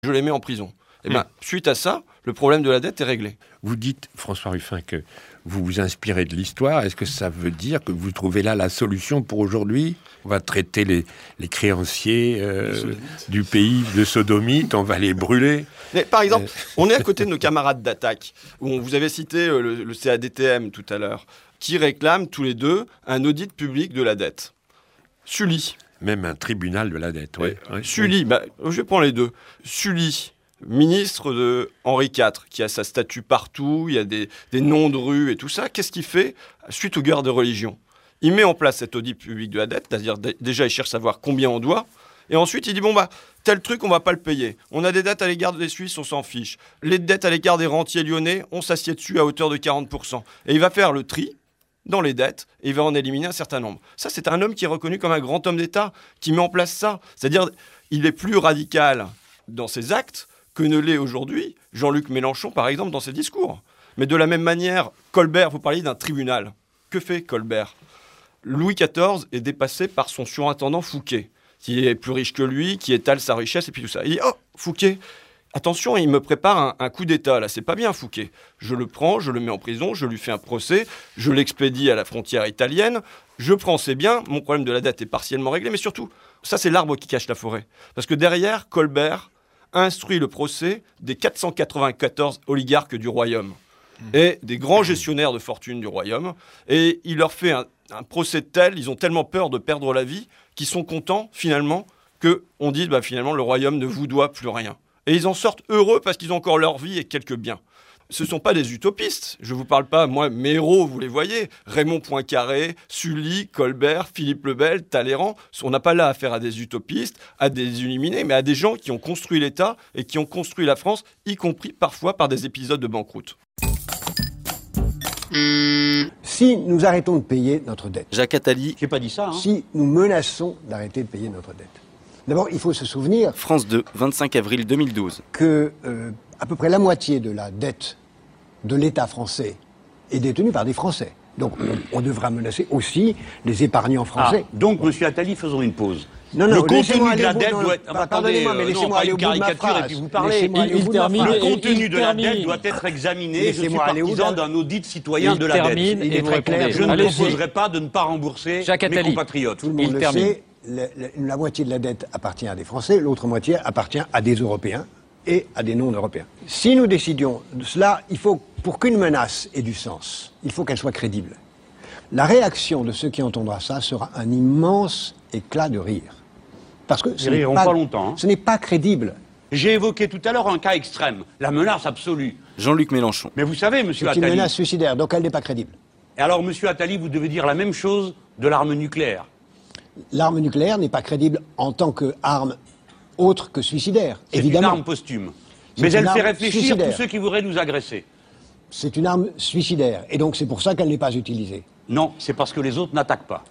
je les mets en prison. Et bien, suite à ça, le problème de la dette est réglé. Vous dites, François Ruffin, que vous vous inspirez de l'histoire. Est-ce que ça veut dire que vous trouvez là la solution pour aujourd'hui ? On va traiter les créanciers du pays de sodomites, on va les brûler. Mais, par exemple, on est à côté de nos camarades d'attaque, où vous avez cité le CADTM tout à l'heure, qui réclament tous les deux un audit public de la dette. Sully. Même un tribunal de la dette, oui. Sully, je prends les deux. Sully, ministre de Henri IV, qui a sa statue partout, il y a des noms de rues et tout ça. Qu'est-ce qu'il fait suite aux guerres de religion ? Il met en place cet audit public de la dette, c'est-à-dire déjà il cherche à savoir combien on doit, et ensuite il dit tel truc on va pas le payer. On a des dettes à l'égard des Suisses, on s'en fiche. Les dettes à l'égard des rentiers lyonnais, on s'assied dessus à hauteur de 40%. Et il va faire le tri dans les dettes, et il va en éliminer un certain nombre. Ça, c'est un homme qui est reconnu comme un grand homme d'État, qui met en place ça. C'est-à-dire, il est plus radical dans ses actes que ne l'est aujourd'hui Jean-Luc Mélenchon, par exemple, dans ses discours. Mais de la même manière, Colbert, vous parliez d'un tribunal. Que fait Colbert ? Louis XIV est dépassé par son surintendant Fouquet, qui est plus riche que lui, qui étale sa richesse, et puis tout ça. Il dit « Oh, Fouquet, attention, il me prépare un coup d'État, là, c'est pas bien, Fouquet. Je le prends, je le mets en prison, je lui fais un procès, je l'expédie à la frontière italienne, je prends ses biens, mon problème de la dette est partiellement réglé, mais surtout, ça c'est l'arbre qui cache la forêt. Parce que derrière, Colbert instruit le procès des 494 oligarques du royaume et des grands gestionnaires de fortune du royaume, et il leur fait un procès tel, ils ont tellement peur de perdre la vie, qu'ils sont contents, finalement, qu'on dise, finalement, le royaume ne vous doit plus rien. Et ils en sortent heureux parce qu'ils ont encore leur vie et quelques biens. Ce ne sont pas des utopistes. Je ne vous parle pas, moi, mes héros, vous les voyez. Raymond Poincaré, Sully, Colbert, Philippe le Bel, Talleyrand. On n'a pas là affaire à des utopistes, à des illuminés, mais à des gens qui ont construit l'État et qui ont construit la France, y compris parfois par des épisodes de banqueroute. Si nous arrêtons de payer notre dette... Jacques Attali. J'ai pas dit ça, hein. Si nous menaçons d'arrêter de payer notre dette... D'abord, il faut se souvenir... France 2, 25 avril 2012. Que à peu près la moitié de la dette de l'État français est détenue par des Français. Donc on devra menacer aussi les épargnants français. Donc, monsieur Attali, faisons une pause. Non, le laissez-moi contenu de aller la au bout- dette non, doit être... pardonnez-moi, mais laissez-moi aller au bout de ma caricature phrase. et puis vous parlez. Laissez-moi aller au bout de ma phrase. Le contenu de la dette doit être examiné. Je suis Laissez-moi aller partisan au-delà. d'un audit citoyen de la dette. Il est très clair. Je ne proposerai pas de ne pas rembourser mes compatriotes. Tout le monde le sait, la moitié de la dette appartient à des Français, l'autre moitié appartient à des Européens et à des non-Européens. Si nous décidions de cela, il faut, pour qu'une menace ait du sens, il faut qu'elle soit crédible. La réaction de ceux qui entendront ça sera un immense éclat de rire. Parce que Ils riront pas longtemps, hein. Ce n'est pas crédible. J'ai évoqué tout à l'heure un cas extrême, la menace absolue. Jean-Luc Mélenchon. Mais vous savez, monsieur C'est une Attali... menace suicidaire, donc elle n'est pas crédible. Et alors, monsieur Attali, vous devez dire la même chose de l'arme nucléaire. L'arme nucléaire n'est pas crédible en tant qu'arme autre que suicidaire, C'est évidemment. une arme posthume. C'est Mais une elle fait arme réfléchir suicidaire. tous ceux qui voudraient nous agresser. C'est une arme suicidaire, et donc c'est pour ça qu'elle n'est pas utilisée. Non, c'est parce que les autres n'attaquent pas.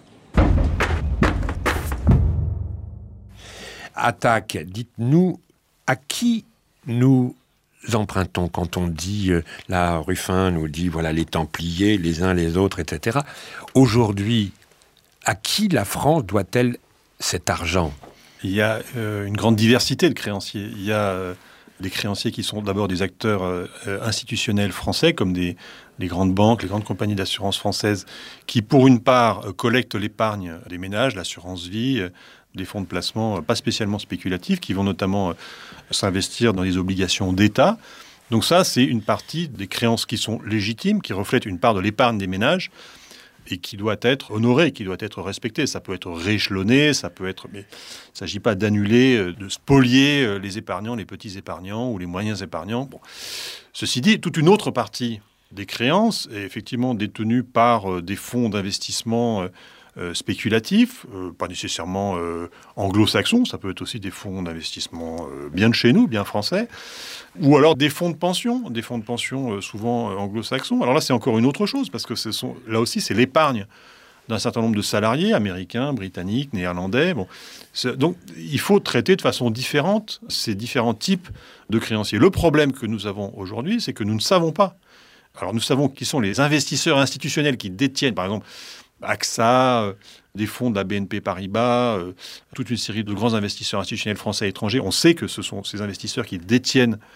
Attaque, dites-nous, à qui nous empruntons quand on dit, là, Ruffin nous dit, voilà, les Templiers, les uns les autres, etc. Aujourd'hui, à qui la France doit-elle cet argent ? Il y a une grande diversité de créanciers. Il y a des créanciers qui sont d'abord des acteurs institutionnels français, comme les grandes banques, les grandes compagnies d'assurance françaises, qui pour une part collectent l'épargne des ménages, l'assurance vie, des fonds de placement pas spécialement spéculatifs, qui vont notamment s'investir dans les obligations d'État. Donc ça, c'est une partie des créances qui sont légitimes, qui reflètent une part de l'épargne des ménages, et qui doit être honoré, qui doit être respecté. Ça peut être rééchelonné, ça peut être... Mais il ne s'agit pas d'annuler, de spolier les épargnants, les petits épargnants ou les moyens épargnants. Bon. Ceci dit, toute une autre partie des créances est effectivement détenue par des fonds d'investissement spéculatifs, pas nécessairement anglo-saxons, ça peut être aussi des fonds d'investissement bien de chez nous, bien français, ou alors des fonds de pension souvent anglo-saxons. Alors là, c'est encore une autre chose, parce que là aussi, c'est l'épargne d'un certain nombre de salariés américains, britanniques, néerlandais. Bon. Donc, il faut traiter de façon différente ces différents types de créanciers. Le problème que nous avons aujourd'hui, c'est que nous ne savons pas. Alors, nous savons qui sont les investisseurs institutionnels qui détiennent, par exemple, AXA, des fonds de la BNP Paribas, toute une série de grands investisseurs institutionnels français et étrangers. On sait que ce sont ces investisseurs qui détiennent